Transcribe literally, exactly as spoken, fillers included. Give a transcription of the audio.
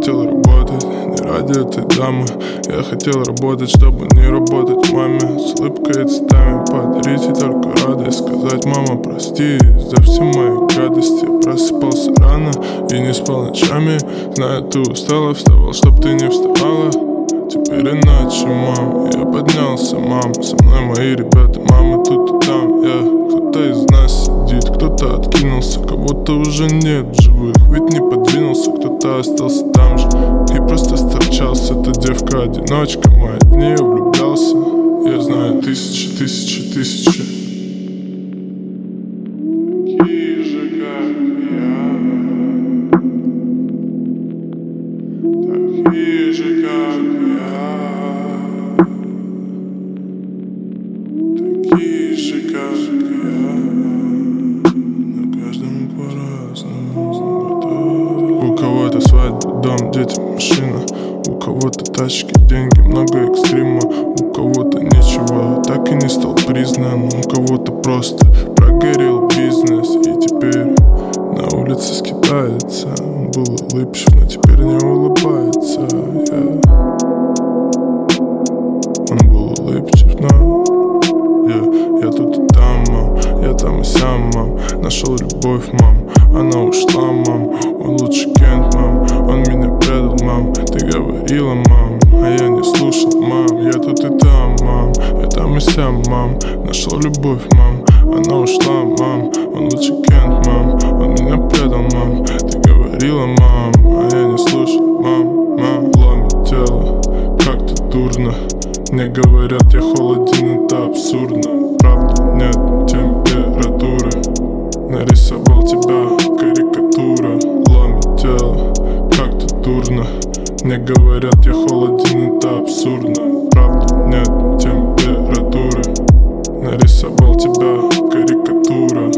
хотел работать не ради этой дамы. Я хотел работать, чтобы не работать маме. С улыбкой и цветами подарить ей только радость. Сказать: мама, прости за все мои гадости. Я просыпался рано и не спал ночами. Знаю, ты устала, вставал, чтоб ты не вставала. Теперь иначе, мам, я поднялся, мам. Со мной мои ребята, мамы тут и там. Я, кто-то из нас сидит, кто-то откинулся, кого-то уже нет в живых, ведь не подвинулся, кто-то остался там же и просто сторчался. Эта девка-одиночка моя, в нее влюблялся. Я знаю тысячи, тысячи, тысячи такие же, как я, такие же, как я, такие же, как я, но каждому по-разному. У кого-то свадьба, дом, дети, машина. У кого-то тачки, деньги, много экстрима. У кого-то ничего, так и не стал признан. У кого-то просто прогорел бизнес. И теперь на улице скитается. Он был улыбчив, но теперь не улыбается. yeah. Он был улыбчив, но yeah. Я тут и там, мам, я там и сям, мам. Нашел любовь, мам, она ушла, мам. Он лучше Кент, мам, он меня предал, мам. Ты говорила, мам, а я не слушал, мам. Я тут и там, мам, я там и сям, мам. Нашел любовь, мам, она ушла, мам. Он лучше Кент, мам, он меня предал, мам. Ты говорила, мам, а я не слушал, мам, мам. Ломит тело, как-то дурно. Мне говорят, я холоден, это абсурдно. Правда, нет температуры. Нарисовал тебя, карикатура. Ломит тело, как-то дурно. Мне говорят, я холоден, это абсурдно. Правда, нет температуры. Нарисовал тебя, карикатура.